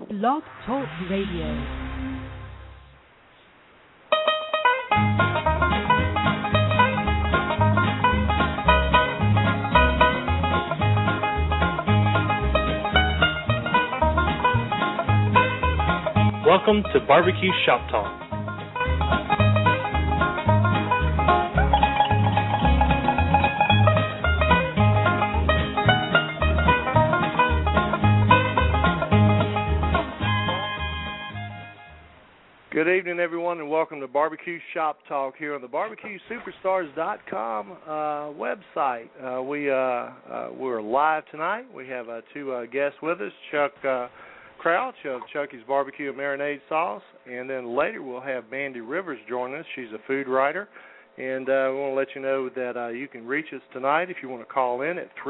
Blog Talk Radio. Welcome to Barbecue Shop Talk. Good evening, everyone, and welcome to Barbecue Shop Talk here on the BarbecueSuperstars.com website. We're live tonight. We have two guests with us, Chuck Crouch of Chucky's Barbecue and Marinade Sauce, and then later we'll have Mandy Rivers join us. She's a food writer, and we want to let you know that you can reach us tonight if you want to call in at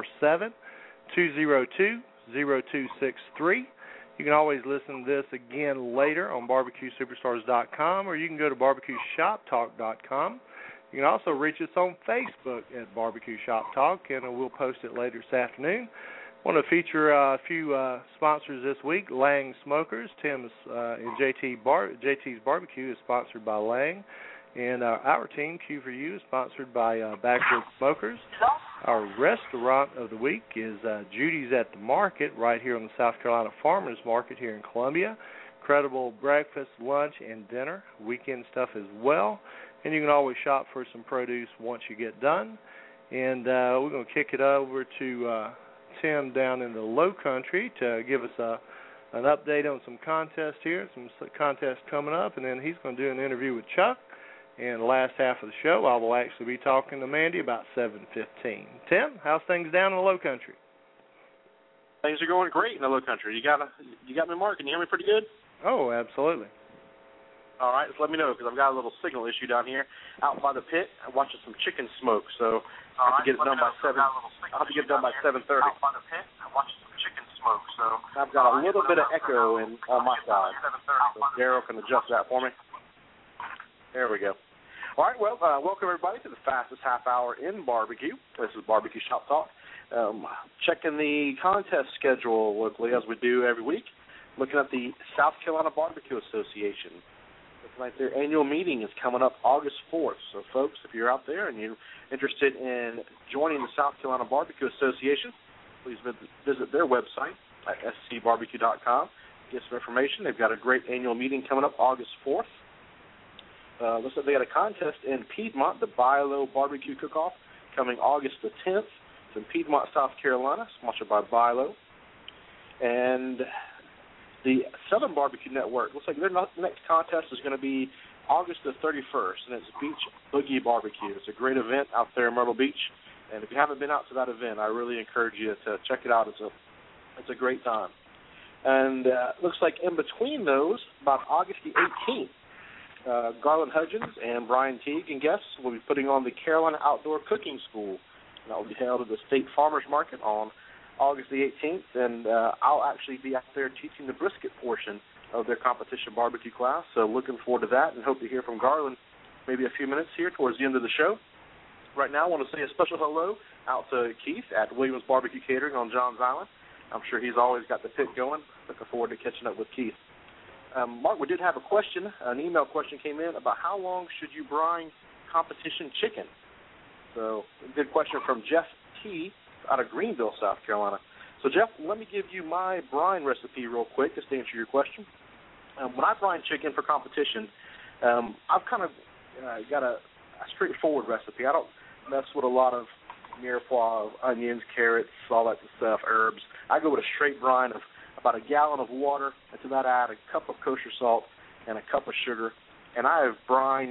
347-202-0263. You can always listen to this again later on BarbecueSuperstars.com, or you can go to BarbecueShopTalk.com. You can also reach us on Facebook at Barbecue Shop Talk, and we'll post it later this afternoon. I want to feature a few sponsors this week. Lang Smokers. Tim's and JT's Barbecue is sponsored by Lang. And our team, Q4U, is sponsored by Backwoods Smokers. Our restaurant of the week is Judy's at the Market, right here on the South Carolina Farmers Market here in Columbia. Incredible breakfast, lunch, and dinner. Weekend stuff as well. And you can always shop for some produce once you get done. And we're going to kick it over to Tim down in the Low Country to give us an update on some contests here, some contests coming up, and then he's going to do an interview with Chuck. And the last half of the show, I will actually be talking to Mandy about 7:15. Tim, how's things down in the Low Country? Things are going great in the Low Country. You got me, Mark? Can you hear me pretty good? Oh, absolutely. All right, just let me know because I've got a little signal issue down here out by the pit. I'm watching some chicken smoke, so I have to get it done by 7. I'll have to get it done by 7:30. Out by the pit, I'm watching some chicken smoke, so I've got a little bit of echo on my side. So Daryl can adjust that for me. There we go. All right, well, welcome everybody to the fastest half hour in barbecue. This is Barbecue Shop Talk. Checking the contest schedule locally as we do every week. Looking at the South Carolina Barbecue Association. Looks like their annual meeting is coming up August 4th. So, folks, if you're out there and you're interested in joining the South Carolina Barbecue Association, please visit their website at scbarbecue.com. Get some information. They've got a great annual meeting coming up August 4th. Looks like they got a contest in Piedmont, the Bilo Barbecue Cook-Off, coming August the 10th. It's in Piedmont, South Carolina, sponsored by Bilo. And the Southern Barbecue Network, looks like their next contest is going to be August the 31st, and it's Beach Boogie Barbecue. It's a great event out there in Myrtle Beach. And if you haven't been out to that event, I really encourage you to check it out. It's a great time. And looks like in between those, about August the 18th, Garland Hudgens and Brian Teague and guests will be putting on the Carolina Outdoor Cooking School. And that will be held at the State Farmers Market on August the 18th. And I'll actually be out there teaching the brisket portion of their competition barbecue class. So looking forward to that and hope to hear from Garland maybe a few minutes here towards the end of the show. Right now I want to say a special hello out to Keith at Williams Barbecue Catering on Johns Island. I'm sure he's always got the pit going. Looking forward to catching up with Keith. Mark, we did have a question. An email question came in about how long should you brine competition chicken? So, a good question from Jeff T. out of Greenville, South Carolina. So, Jeff, let me give you my brine recipe real quick just to answer your question. When I brine chicken for competition, I've kind of got a straightforward recipe. I don't mess with a lot of mirepoix, onions, carrots, all that good stuff, herbs. I go with a straight brine of about a gallon of water, and to that I add a cup of kosher salt and a cup of sugar. And I have brined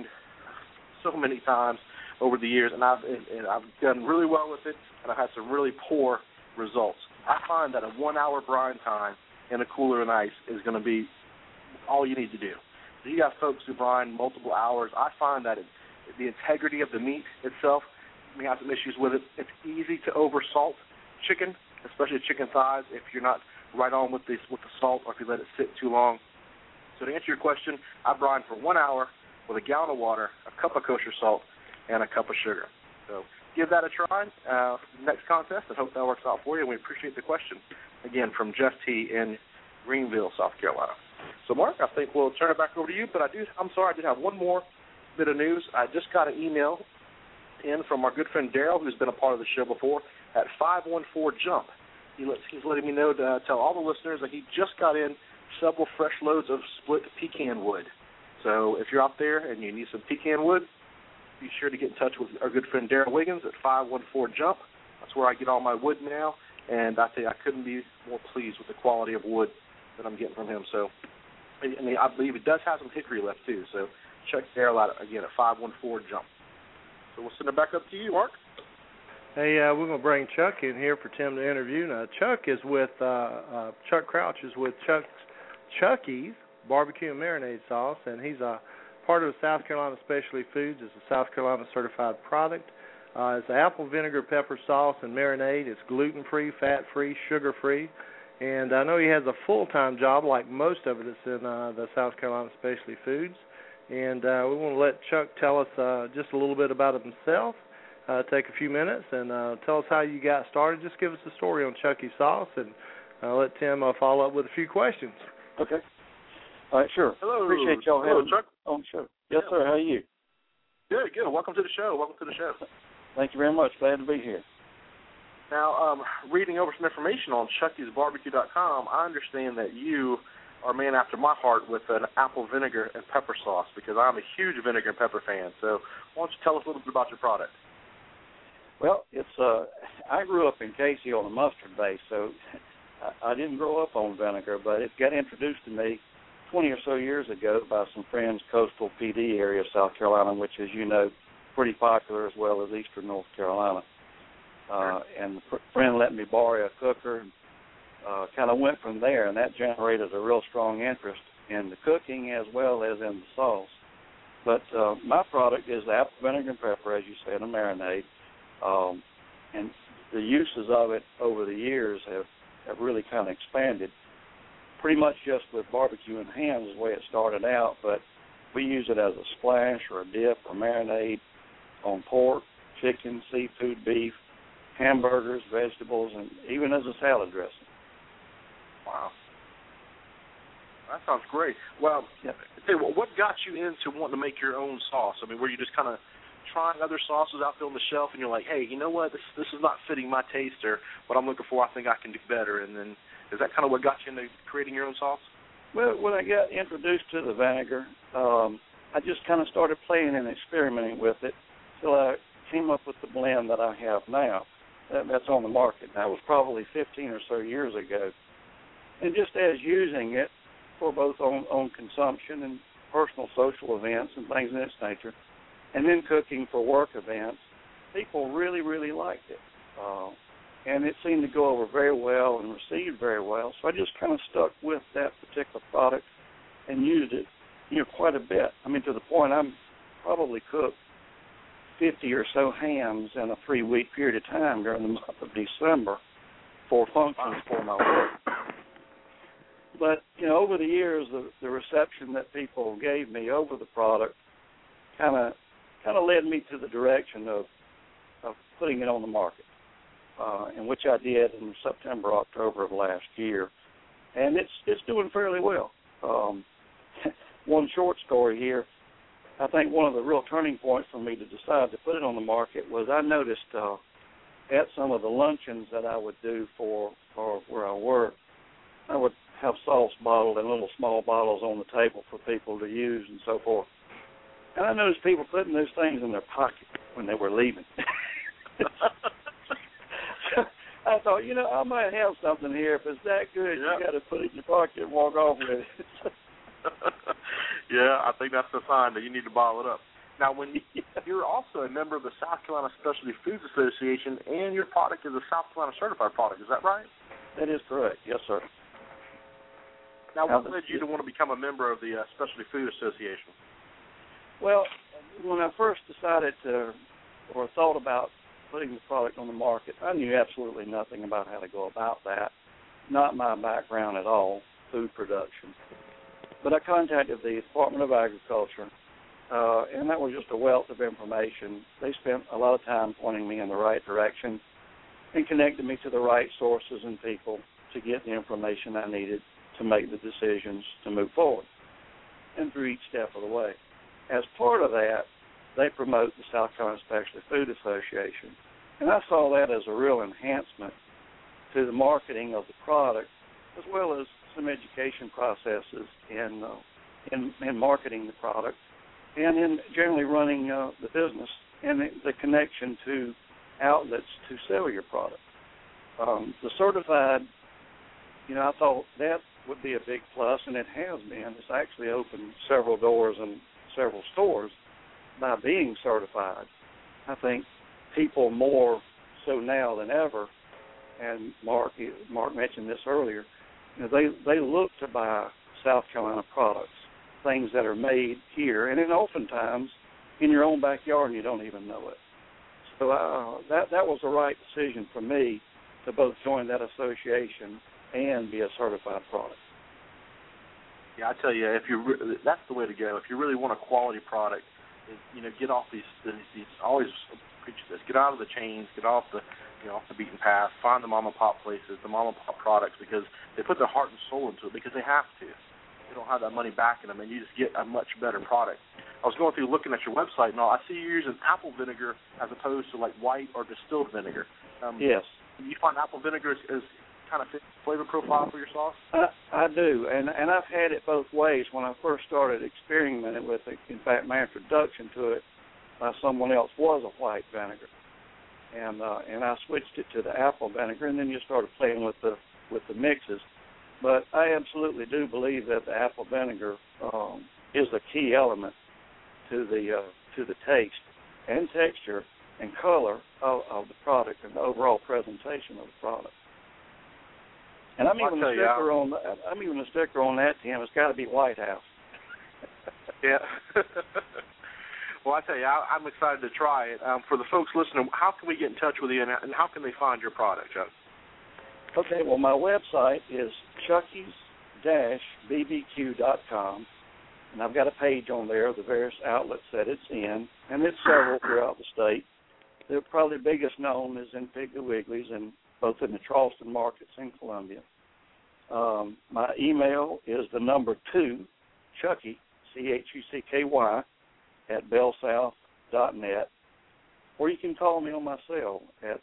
so many times over the years, and I've done really well with it, and I've had some really poor results. I find that a 1-hour brine time in a cooler and ice is going to be all you need to do. So you got folks who brine multiple hours. I find that the integrity of the meat itself, we have some issues with it. It's easy to over-salt chicken, especially chicken thighs, if you're not right on with the salt or if you let it sit too long. So to answer your question, I brine for 1 hour with a gallon of water, a cup of kosher salt, and a cup of sugar. So give that a try next contest, and hope that works out for you. And we appreciate the question, again, from Jeff T. in Greenville, South Carolina. So, Mark, I think we'll turn it back over to you, but I'm sorry, I did have one more bit of news. I just got an email in from our good friend Daryl, who's been a part of the show before, at 514-JUMP. He's letting me know to tell all the listeners that he just got in several fresh loads of split pecan wood. So if you're out there and you need some pecan wood, be sure to get in touch with our good friend Daryl Wiggins at 514-JUMP. That's where I get all my wood now, and I tell you, I couldn't be more pleased with the quality of wood that I'm getting from him. So, I believe he does have some hickory left, too. So check Daryl out again at 514-JUMP. So we'll send it back up to you, Mark. Hey, we're going to bring Chuck in here for Tim to interview. Now, Chuck is with, Chuck Crouch is with Chucky's Barbecue and Marinade Sauce, and he's a part of the South Carolina Specialty Foods. It's a South Carolina certified product. It's apple vinegar pepper sauce and marinade. It's gluten-free, fat-free, sugar-free. And I know he has a full-time job, like most of it, in the South Carolina Specialty Foods. And we want to let Chuck tell us just a little bit about himself, take a few minutes, and tell us how you got started. Just give us a story on Chucky's Sauce, and let Tim follow up with a few questions. Okay. All right, sure. Hello. Appreciate y'all having me Chuck. on the show. Yes, sir. How are you? Good. Welcome to the show. Thank you very much. Glad to be here. Now, reading over some information on Chucky'sBarbecue.com, I understand that you are a man after my heart with an apple vinegar and pepper sauce, because I'm a huge vinegar and pepper fan. So why don't you tell us a little bit about your product? Well, it's I grew up in Casey on a mustard base, so I didn't grow up on vinegar, but it got introduced to me 20 or so years ago by some friends, coastal PD area of South Carolina, which, as you know, pretty popular, as well as eastern North Carolina. And the friend let me borrow a cooker, and kind of went from there, and that generated a real strong interest in the cooking as well as in the sauce. But my product is apple vinegar and pepper, as you said, a marinade. And the uses of it over the years have really kind of expanded, pretty much just with barbecue and hams is the way it started out, but we use it as a splash or a dip or marinade on pork, chicken, seafood, beef, hamburgers, vegetables, and even as a salad dressing. Wow. That sounds great. Well, what got you into wanting to make your own sauce? I mean, were you just kind of trying other sauces out there on the shelf, and you're like, hey, you know what, this is not fitting my taste, or what I'm looking for, I think I can do better, and then is that kind of what got you into creating your own sauce? Well, when I got introduced to the vinegar, I just kind of started playing and experimenting with it till I came up with the blend that I have now. That's on the market. That was probably 15 or so years ago. And just as using it for both on consumption and personal social events and things of this nature, and then cooking for work events, people really, really liked it. And it seemed to go over very well and received very well. So I just kind of stuck with that particular product and used it, quite a bit. I mean, to the point I'm probably cooked 50 or so hams in a 3-week period of time during the month of December for functions for my work. But, over the years, the reception that people gave me over the product kind of led me to the direction of putting it on the market, and which I did in September, October of last year. And it's doing fairly well. One short story here. I think one of the real turning points for me to decide to put it on the market was I noticed at some of the luncheons that I would do for where I work, I would have sauce bottled in little small bottles on the table for people to use and so forth. And I noticed people putting those things in their pocket when they were leaving. So I thought, I might have something here. If it's that good, you got to put it in your pocket and walk off with it. Yeah, I think that's the sign that you need to bottle it up. Now, when you're also a member of the South Carolina Specialty Foods Association, and your product is a South Carolina certified product, is that right? That is correct. Yes, sir. Now, what led you to want to become a member of the Specialty Food Association? Well, when I first decided or thought about putting the product on the market, I knew absolutely nothing about how to go about that. Not my background at all, food production. But I contacted the Department of Agriculture, and that was just a wealth of information. They spent a lot of time pointing me in the right direction and connected me to the right sources and people to get the information I needed to make the decisions to move forward and through each step of the way. As part of that, they promote the South Carolina Specialty Food Association. And I saw that as a real enhancement to the marketing of the product, as well as some education processes in marketing the product and in generally running the business and the connection to outlets to sell your product. The certified, I thought that would be a big plus, and it has been. It's actually opened several doors and several stores by being certified. I think people more so now than ever, and Mark mentioned this earlier, they look to buy South Carolina products, things that are made here, and then oftentimes in your own backyard and you don't even know it. So that was the right decision for me to both join that association and be a certified product. Yeah, I tell you, that's the way to go. If you really want a quality product, get off these always preach this. Get out of the chains. Get off the off the beaten path. Find the mom and pop places, the mom and pop products, because they put their heart and soul into it because they have to. They don't have that money back in them, and you just get a much better product. I was going through looking at your website and all. I see you're using apple vinegar as opposed to like white or distilled vinegar. Yes. Do you find apple vinegar is kind of fit flavor profile for your sauce? I do, and I've had it both ways. When I first started experimenting with it, in fact, my introduction to it by someone else was a white vinegar, and I switched it to the apple vinegar, and then you started playing with the mixes. But I absolutely do believe that the apple vinegar is a key element to the taste and texture and color of the product and the overall presentation of the product. And I'm even a sticker on that, Tim. It's got to be White House. Yeah. Well, I tell you, I'm excited to try it. For the folks listening, how can we get in touch with you, and how can they find your product, Chuck? Okay, well, my website is chuckys-bbq.com, and I've got a page on there of the various outlets that it's in, and it's several throughout the state. The probably biggest known is in Piggly Wiggly's, and both in the Charleston markets in Columbia. My email is the number 2, Chucky, CHUCKY, at bellsouth.net, or you can call me on my cell at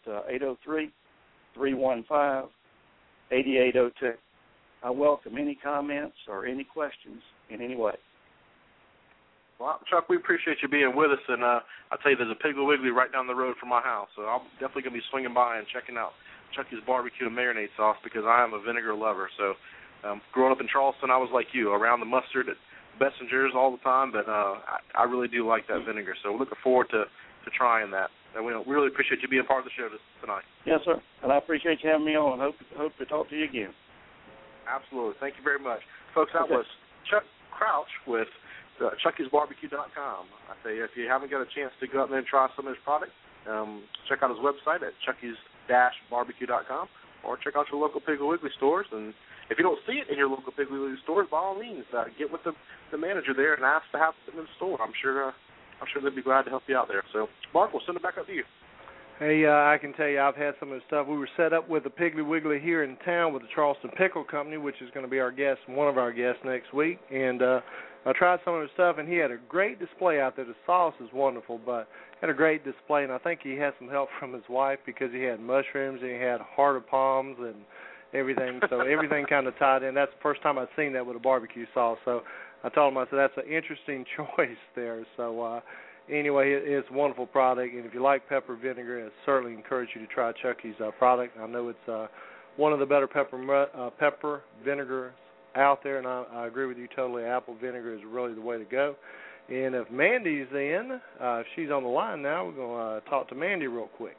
803-315-8802. I welcome any comments or any questions in any way. Well, Chuck, we appreciate you being with us, and I'll tell you, there's a Piggly Wiggly right down the road from my house, so I'm definitely going to be swinging by and checking out Chucky's barbecue and marinade sauce because I am a vinegar lover. So growing up in Charleston, I was like you, around the mustard at Bessinger's all the time, but I really do like that vinegar, so we're looking forward to trying that. And we really appreciate you being part of the show tonight. Yes, sir, and I appreciate you having me on. Hope to talk to you again. Absolutely. Thank you very much. Folks, that was Chuck Crouch with ChuckysBarbecue.com. I say, if you haven't got a chance to go out there and try some of his product, check out his website at Chuckys-barbecue.com, or check out your local Piggly Wiggly stores. And if you don't see it in your local Piggly Wiggly stores, by all means, get with the manager there and ask to have it in the store. I'm sure they'd be glad to help you out there. So, Mark, we'll send it back up to you. Hey, I can tell you I've had some of the stuff. We were set up with a Piggly Wiggly here in town with the Charleston Pickle Company, which is going to be one of our guests next week. And I tried some of the stuff, and he had a great display out there. The sauce is wonderful, but had a great display. And I think he had some help from his wife because he had mushrooms and he had heart of palms and everything. So everything kind of tied in. That's the first time I've seen that with a barbecue sauce. So I told him, I said, that's an interesting choice there. So anyway, it's a wonderful product, and if you like pepper vinegar, I certainly encourage you to try Chucky's product. I know it's one of the better pepper vinegars out there, and I agree with you totally. Apple vinegar is really the way to go. And if Mandy's in, if she's on the line now, we're going to talk to Mandy real quick.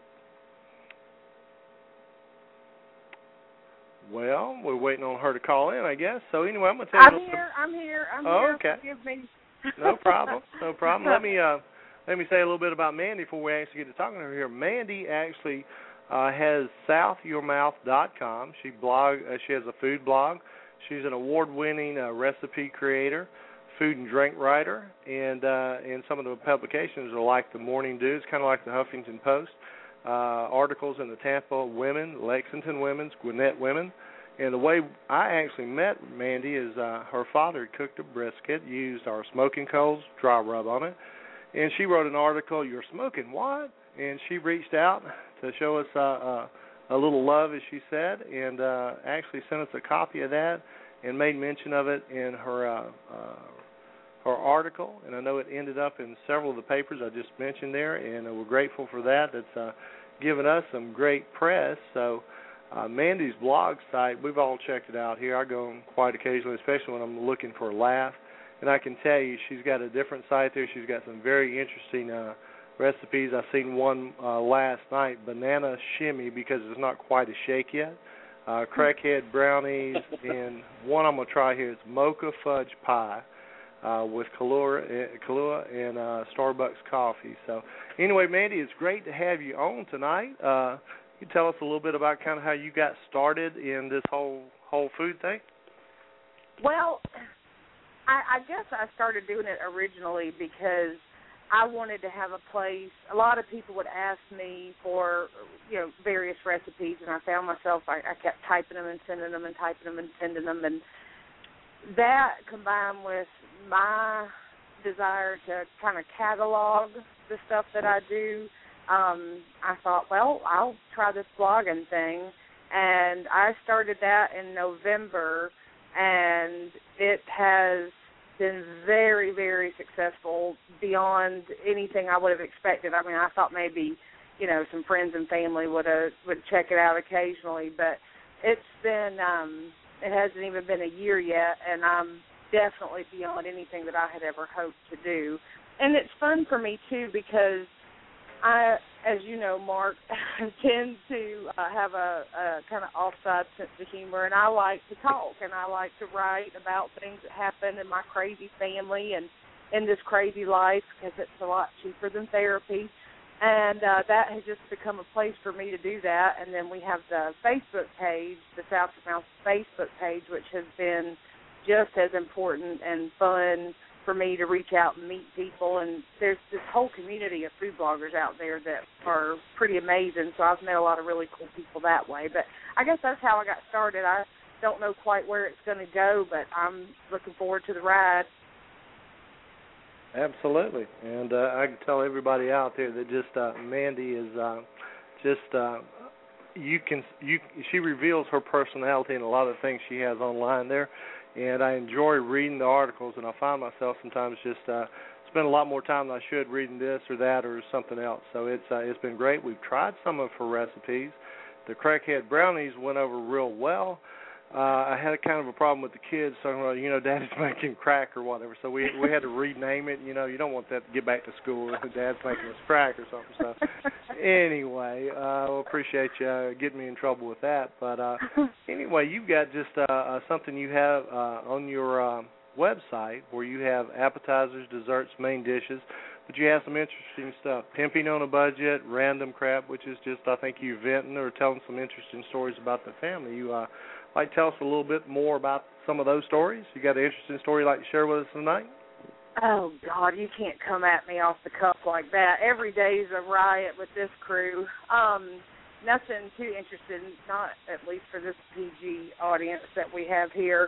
Well, we're waiting on her to call in, I guess. So anyway, I'm going to tell you. I'm here. Okay. Forgive me. No problem. Let me say a little bit about Mandy before we actually get to talking to her here. Mandy actually has southyourmouth.com. She has a food blog. She's an award-winning recipe creator, food and drink writer, and some of the publications are like the Morning Dew. It's kind of like the Huffington Post. Articles in the Tampa Women, Lexington Women's, Gwinnett Women, And the way I actually met Mandy is her father had cooked a brisket, used our smoking coals, dry rub on it, and she wrote an article, "You're smoking what?" And she reached out to show us a little love, as she said, and actually sent us a copy of that and made mention of it in her article. And I know it ended up in several of the papers I just mentioned there, and we're grateful for that. It's given us some great press. So Mandy's blog site, we've all checked it out here. I go on quite occasionally, especially when I'm looking for a laugh. And I can tell you she's got a different site there. She's got some very interesting recipes. I seen one last night, banana shimmy, because it's not quite a shake yet. Crackhead brownies, and one I'm going to try here is mocha fudge pie with Kahlua and Starbucks coffee. So anyway, Mandy, it's great to have you on tonight. Can you tell us a little bit about kind of how you got started in this whole food thing? Well, I guess I started doing it originally because I wanted to have a place. A lot of people would ask me for, various recipes, and I found myself, I kept typing them and sending them and typing them and sending them, and that combined with my desire to kind of catalog the stuff that I do, I thought, well, I'll try this blogging thing, and I started that in November, and it has been very, very successful beyond anything I would have expected. I mean, I thought maybe, some friends and family would check it out occasionally, but it's been, it hasn't even been a year yet, and I'm definitely beyond anything that I had ever hoped to do. And it's fun for me, too, because I, as you know, Mark, tend to have a kind of offside sense of humor, and I like to talk, and I like to write about things that happen in my crazy family and in this crazy life, because it's a lot cheaper than therapy. And that has just become a place for me to do that. And then we have the Facebook page, the South of Mouse Facebook page, which has been just as important and fun for me to reach out and meet people. And there's this whole community of food bloggers out there that are pretty amazing, so I've met a lot of really cool people that way. But I guess that's how I got started. I don't know quite where it's going to go, but I'm looking forward to the ride. Absolutely. And I can tell everybody out there that just Mandy is she reveals her personality and a lot of things she has online there. And I enjoy reading the articles, and I find myself sometimes just spend a lot more time than I should reading this or that or something else. So it's been great. We've tried some of her recipes. The crackhead brownies went over real well. I had a kind of a problem with the kids talking about, Daddy's making crack or whatever. So we had to rename it. You don't want that to get back to school. Dad's making us crack or something. So anyway, I appreciate you getting me in trouble with that. But anyway, you've got just something you have on your website where you have appetizers, desserts, main dishes, but you have some interesting stuff. Pimping on a budget, random crap, which is just, I think, you venting or telling some interesting stories about the family. You like to tell us a little bit more about some of those stories? You got an interesting story you'd like to share with us tonight? Oh, God, you can't come at me off the cuff like that. Every day's a riot with this crew. Nothing too interesting, not at least for this PG audience that we have here.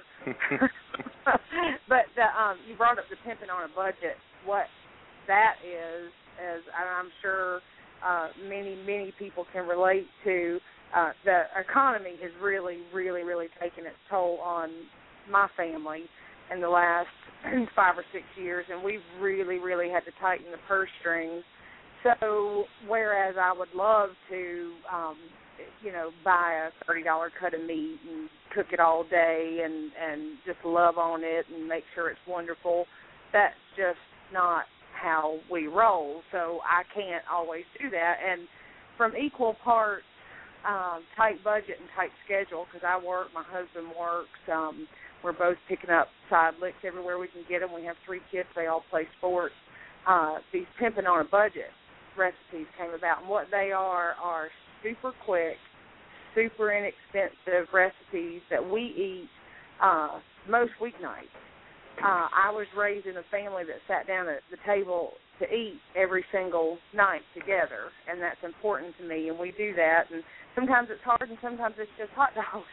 But you brought up the pimping on a budget. What that is, as I'm sure many, many people can relate to, the economy has really, really, really taken its toll on my family in the last 5 or 6 years, and we've really, really had to tighten the purse strings. So whereas I would love to, buy a $30 cut of meat and cook it all day and just love on it and make sure it's wonderful, that's just not how we roll. So I can't always do that. And from equal parts, tight budget and tight schedule, because I work, my husband works. We're both picking up side licks everywhere we can get them. We have 3 kids. They all play sports. These pimping on a budget recipes came about, and what they are super quick, super inexpensive recipes that we eat most weeknights. I was raised in a family that sat down at the table to eat every single night together, and that's important to me, and we do that. And sometimes it's hard, and sometimes it's just hot dogs.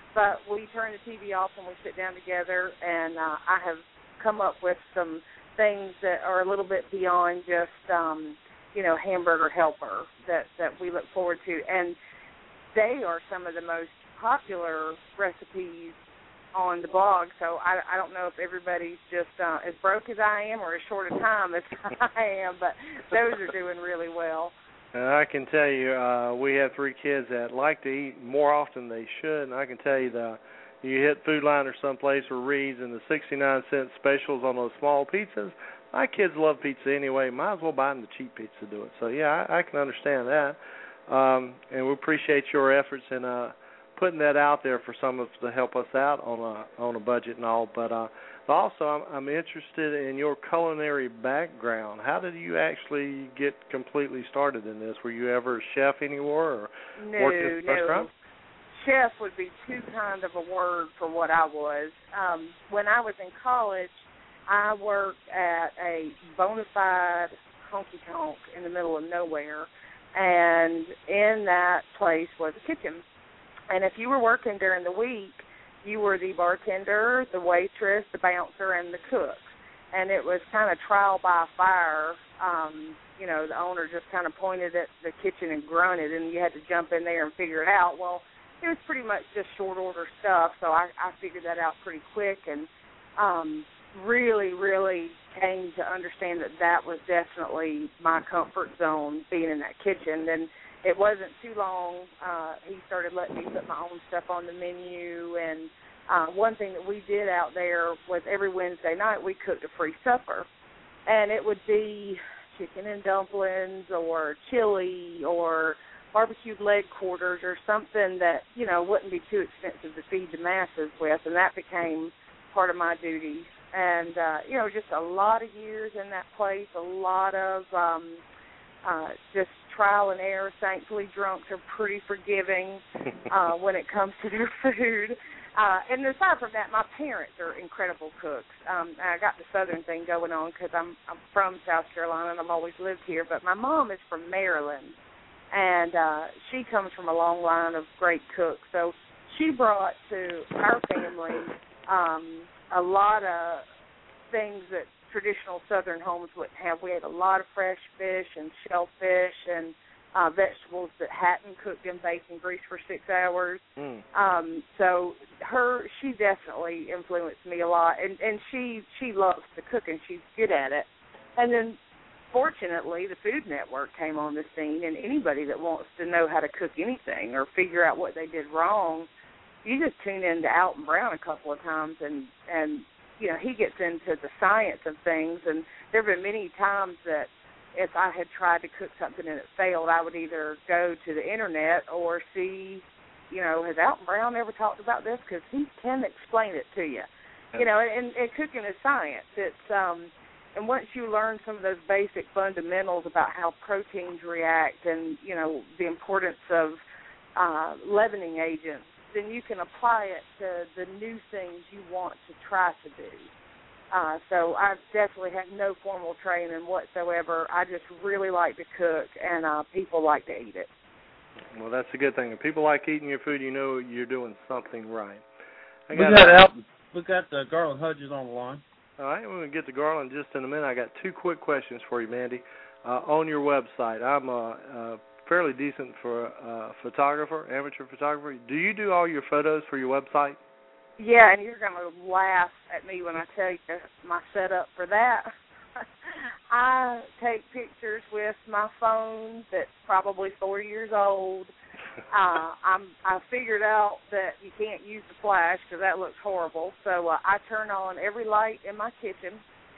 but we turn the TV off and we sit down together, and I have come up with some things that are a little bit beyond just, hamburger helper that we look forward to. And they are some of the most popular recipes on the blog, so I don't know if everybody's just as broke as I am or as short a time as I am, but those are doing really well. I can tell you, we have 3 kids that like to eat more often than they should, and I can tell you that you hit Food Line or someplace or Reed's and the 69-cent specials on those small pizzas. My kids love pizza anyway. Might as well buy them the cheap pizza to do it. So, yeah, I can understand that. And we appreciate your efforts in putting that out there for some of us to help us out on a budget and all. But also, I'm interested in your culinary background. How did you actually get completely started in this? Were you ever a chef anywhere or worked at a restaurant? Chef would be too kind of a word for what I was. When I was in college, I worked at a bona fide honky-tonk in the middle of nowhere, and in that place was a kitchen. And if you were working during the week, you were the bartender, the waitress, the bouncer, and the cook. And it was kind of trial by fire. The owner just kind of pointed at the kitchen and grunted, and you had to jump in there and figure it out. Well, it was pretty much just short order stuff, so I figured that out pretty quick and really, really came to understand that was definitely my comfort zone, being in that kitchen. And it wasn't too long, he started letting me put my own stuff on the menu. And one thing that we did out there was every Wednesday night we cooked a free supper. And it would be chicken and dumplings or chili or barbecued leg quarters or something that, wouldn't be too expensive to feed the masses with. And that became part of my duties. And, just a lot of years in that place, a lot of just trial and error. Thankfully, drunks are pretty forgiving when it comes to their food. And aside from that, my parents are incredible cooks. I got the Southern thing going on because I'm from South Carolina and I've always lived here. But my mom is from Maryland, and she comes from a long line of great cooks. So she brought to our family a lot of things that traditional Southern homes wouldn't have. We had a lot of fresh fish and shellfish and vegetables that hadn't cooked in bacon grease for 6 hours. So she definitely influenced me a lot, and she loves to cook and she's good at it. And then fortunately the Food Network came on the scene, and anybody that wants to know how to cook anything or figure out what they did wrong, you just tune in to Alton Brown a couple of times, and he gets into the science of things. And there have been many times that if I had tried to cook something and it failed, I would either go to the internet or see, has Alton Brown ever talked about this? Because he can explain it to you. And cooking is science. It's and once you learn some of those basic fundamentals about how proteins react and, the importance of leavening agents, then you can apply it to the new things you want to try to do. So I've definitely had no formal training whatsoever. I just really like to cook, and people like to eat it. Well, that's a good thing. If people like eating your food, you're doing something right. We got Garland Hudges on the line. All right, we're going to get to Garland just in a minute. I got 2 quick questions for you, Mandy. On your website, I'm fairly decent for a photographer, amateur photographer. Do you do all your photos for your website? Yeah, and you're going to laugh at me when I tell you my setup for that. I take pictures with my phone that's probably 4 years old. I figured out that you can't use the flash because that looks horrible. So I turn on every light in my kitchen,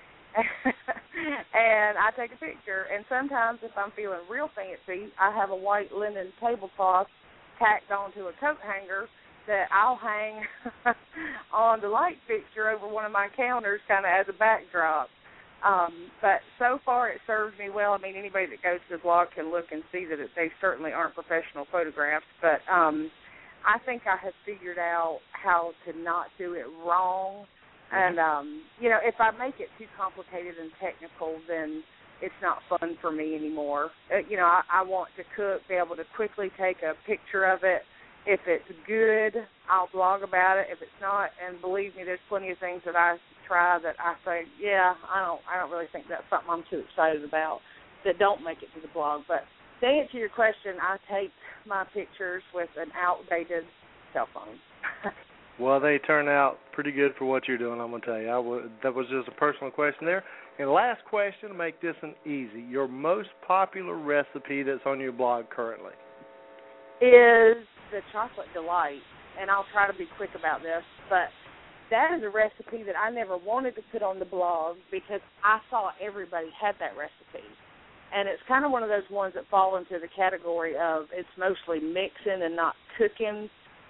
and I take a picture. And sometimes if I'm feeling real fancy, I have a white linen tablecloth tacked onto a coat hanger that I'll hang on the light fixture over one of my counters kind of as a backdrop. But so far it serves me well. I mean, anybody that goes to the blog can look and see that they certainly aren't professional photographs. But I think I have figured out how to not do it wrong. And, if I make it too complicated and technical, then it's not fun for me anymore. I want to cook, be able to quickly take a picture of it, If it's good, I'll blog about it. If it's not, and believe me, there's plenty of things that I try that I say, yeah, I don't really think that's something I'm too excited about, that don't make it to the blog. But to answer your question, I take my pictures with an outdated cell phone. Well, they turn out pretty good for what you're doing, I'm going to tell you. That was just a personal question there. And last question, to make this an easy, your most popular recipe that's on your blog currently? Is the chocolate delight, and I'll try to be quick about this, but that is a recipe that I never wanted to put on the blog because I saw everybody had that recipe. And it's kind of one of those ones that fall into the category of it's mostly mixing and not cooking.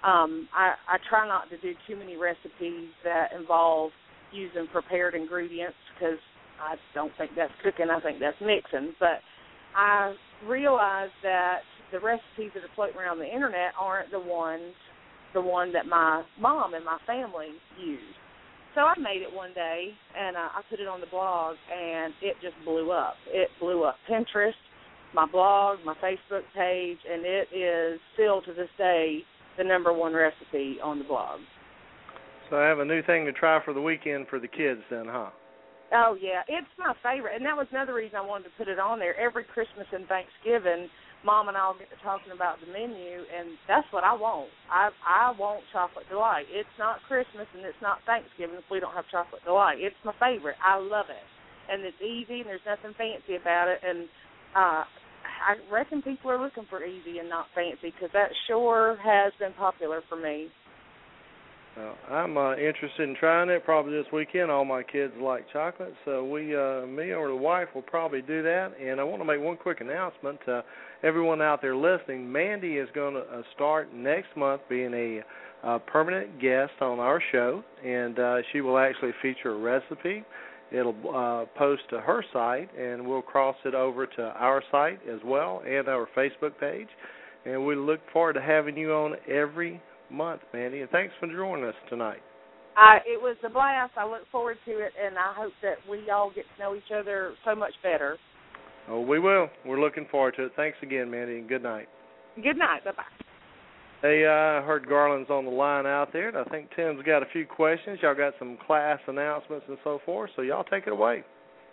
I try not to do too many recipes that involve using prepared ingredients because I don't think that's cooking. I think that's mixing. But I realized that the recipes that are floating around the internet aren't the one that my mom and my family use. So I made it one day, and I put it on the blog, and it just blew up. It blew up Pinterest, my blog, my Facebook page, and it is still to this day the #1 recipe on the blog. So I have a new thing to try for the weekend for the kids then, huh? Oh, yeah. It's my favorite, and that was another reason I wanted to put it on there. Every Christmas and Thanksgiving, Mom and I will get to talking about the menu, and that's what I want. I want chocolate delight. It's not Christmas and it's not Thanksgiving if we don't have chocolate delight. It's my favorite. I love it. And it's easy, and there's nothing fancy about it. And I reckon people are looking for easy and not fancy because that sure has been popular for me. Well, I'm interested in trying it probably this weekend. All my kids like chocolate, so me or the wife will probably do that. And I want to make one quick announcement to everyone out there listening. Mandy is going to start next month being a permanent guest on our show, and she will actually feature a recipe. It'll post to her site, and we'll cross it over to our site as well and our Facebook page. And we look forward to having you on every month, Mandy, and thanks for joining us tonight. It was a blast. I look forward to it, and I hope that we all get to know each other so much better. Oh, we will. We're looking forward to it. Thanks again, Mandy, and good night. Good night. Bye-bye. Hey, I heard Garland's on the line out there, and I think Tim's got a few questions. Y'all got some class announcements and so forth, so y'all take it away.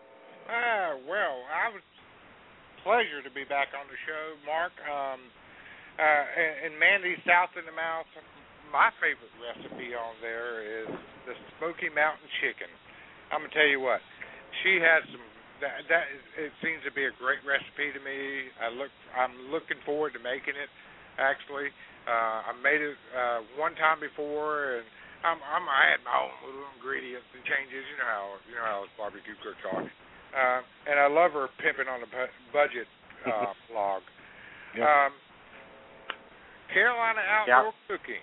Well, I was pleasure to be back on the show, Mark. And Mandy's South in the Mouth, my favorite recipe on there is the Smoky Mountain Chicken. I'm going to tell you what, she has some, it seems to be a great recipe to me. I'm looking forward to making it, actually. I made it one time before, and I had my own little ingredients and changes. You know how us barbecue cooks are. And I love her pimping on the budget blog. Yep. Carolina Outdoor Cooking.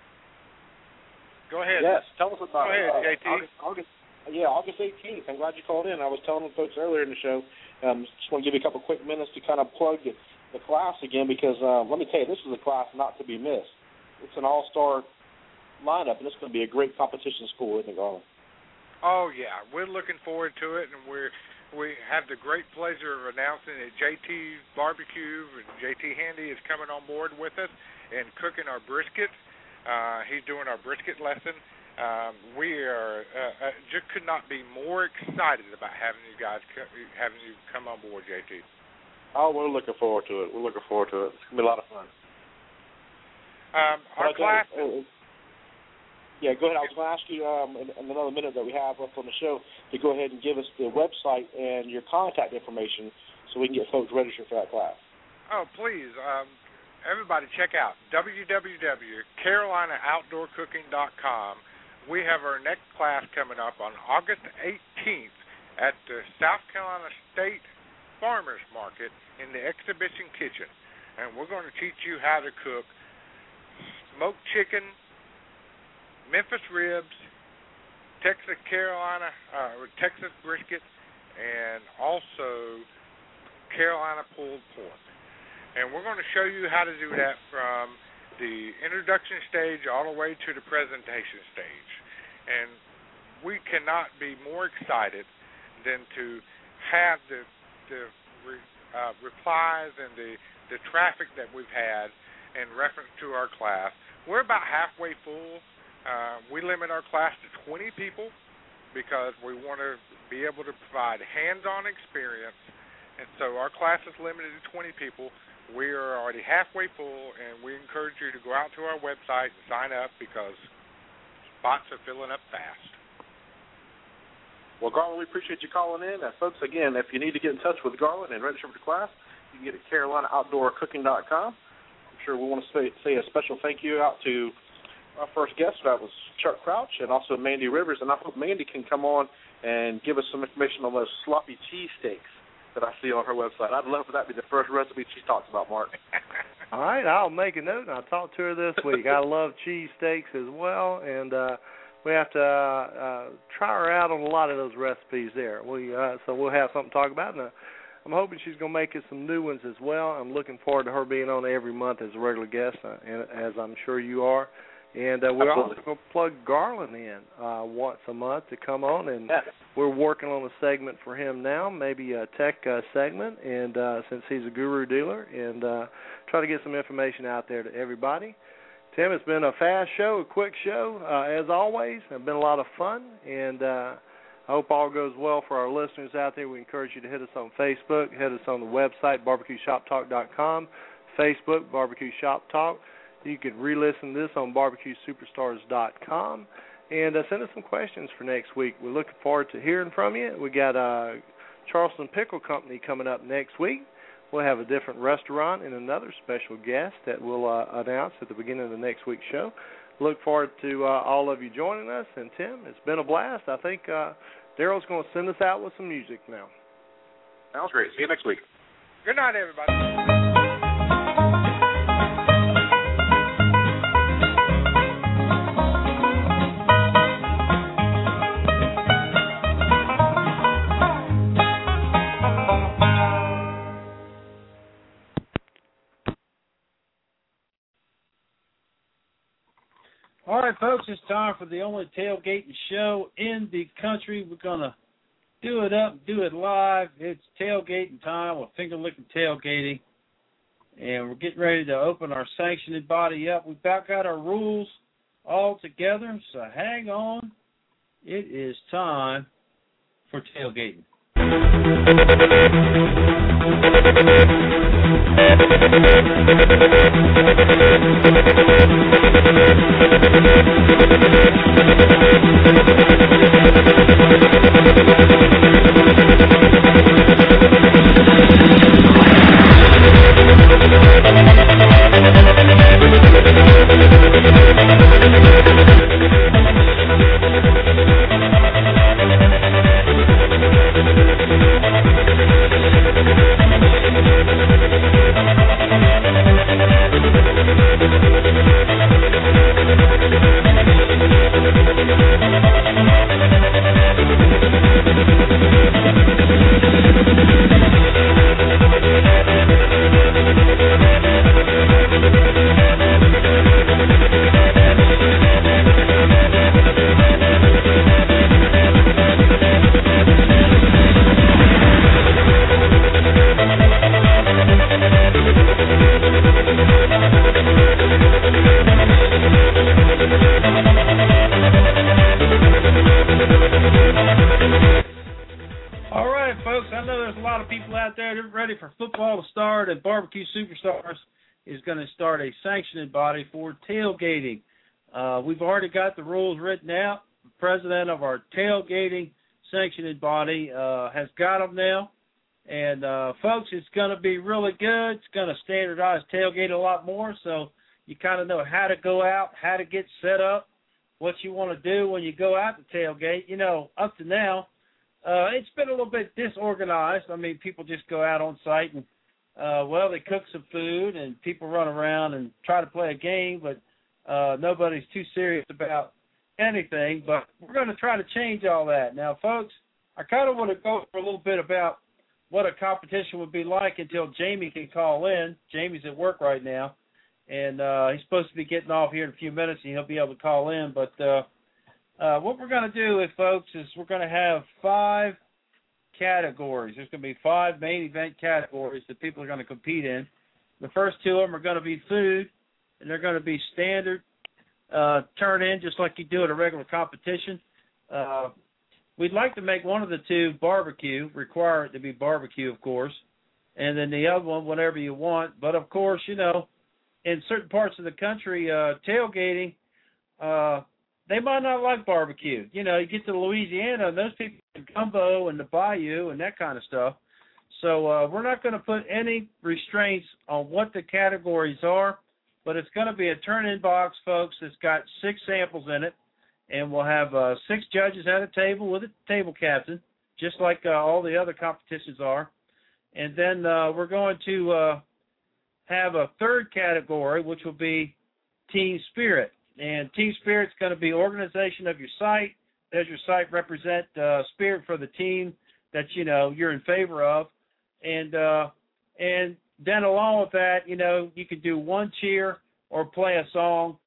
Go ahead. Yes, tell us about it. Go ahead, JT. August 18th. I'm glad you called in. I was telling the folks earlier in the show, just want to give you a couple quick minutes to kind of plug the class again because let me tell you, this is a class not to be missed. It's an all-star lineup, and it's going to be a great competition school, isn't it, Garland? Oh, yeah. We're looking forward to it, and we have the great pleasure of announcing that JT Barbecue and JT Handy is coming on board with us and cooking our brisket. He's doing our brisket lesson. We are just could not be more excited about having you come on board, JT. Oh, we're looking forward to it. It's going to be a lot of fun. Our class... Yeah, go ahead. I was going to ask you in another minute that we have left on the show to go ahead and give us the website and your contact information so we can get folks registered for that class. Oh, please. Everybody check out www.carolinanoutdoorcooking.com. We have our next class coming up on August 18th at the South Carolina State Farmers Market in the Exhibition Kitchen. And we're going to teach you how to cook smoked chicken, Memphis ribs, Texas brisket, and also Carolina pulled pork. And we're going to show you how to do that from the introduction stage all the way to the presentation stage. And we cannot be more excited than to have the replies and the traffic that we've had in reference to our class. We're about halfway full. We limit our class to 20 people because we want to be able to provide hands-on experience. And so our class is limited to 20 people. We are already halfway full, and we encourage you to go out to our website and sign up because spots are filling up fast. Well, Garland, we appreciate you calling in. Folks, again, if you need to get in touch with Garland and register for the class, you can get it at CarolinaOutdoorCooking.com. I'm sure we want to say a special thank you out to our first guest. That was Chuck Crouch and also Mandy Rivers. And I hope Mandy can come on and give us some information on those sloppy cheesesteaks that I see on her website. I'd love for that to be the first recipe she talks about, Mark. All right, I'll make a note, and I'll talk to her this week. I love cheesesteaks as well, and we have to try her out on a lot of those recipes there. So we'll have something to talk about, and I'm hoping she's going to make us some new ones as well. I'm looking forward to her being on every month as a regular guest, as I'm sure you are. And we're also going to plug Garland in once a month to come on, and we're working on a segment for him now, maybe a tech segment, and since he's a guru dealer, and try to get some information out there to everybody. Tim, it's been a fast show, a quick show, as always. It's been a lot of fun, and I hope all goes well for our listeners out there. We encourage you to hit us on Facebook, hit us on the website, barbecueshoptalk.com, Facebook, Barbecue Shop Talk. You can re-listen to this on barbecuesuperstars.com, and send us some questions for next week. We're looking forward to hearing from you. We got Charleston Pickle Company coming up next week. We'll have a different restaurant and another special guest that we'll announce at the beginning of the next week's show. Look forward to all of you joining us. And, Tim, it's been a blast. I think Daryl's going to send us out with some music now. Sounds great. See you next week. Good night, everybody. All right, folks, it's time for the only tailgating show in the country. We're going to do it up, do it live. It's tailgating time with finger-licking tailgating, and we're getting ready to open our sanctioning body up. We've about got our rules all together, so hang on. It is time for tailgating. And Barbecue Superstars is going to start a sanctioning body for tailgating. We've already got the rules written out. The president of our tailgating sanctioning body has got them now. And, folks, it's going to be really good. It's going to standardize tailgate a lot more, so you kind of know how to go out, how to get set up, what you want to do when you go out to tailgate. You know, up to now, it's been a little bit disorganized. I mean, people just go out on site and they cook some food and people run around and try to play a game, but nobody's too serious about anything. But we're going to try to change all that. Now, folks, I kind of want to go for a little bit about what a competition would be like until Jamie can call in. Jamie's at work right now, and he's supposed to be getting off here in a few minutes, and he'll be able to call in. But what we're going to do, folks, is we're going to have 5 categories. There's going to be 5 main event categories that people are going to compete in. The first 2 of them are going to be food, and they're going to be standard turn-in, just like you do at a regular competition. We'd like to make one of the two barbecue, require it to be barbecue, of course, and then the other one, whatever you want. But, of course, you know, in certain parts of the country, tailgating, they might not like barbecue. You know, you get to Louisiana, and those people eat gumbo and the bayou and that kind of stuff. So we're not going to put any restraints on what the categories are, but it's going to be a turn-in box, folks, that's got 6 samples in it, and we'll have 6 judges at a table with a table captain, just like all the other competitions are. And then we're going to have a third category, which will be team spirit. And team spirit's going to be organization of your site. Does your site represent spirit for the team that, you know, you're in favor of? And then along with that, you know, you can do one cheer or play a song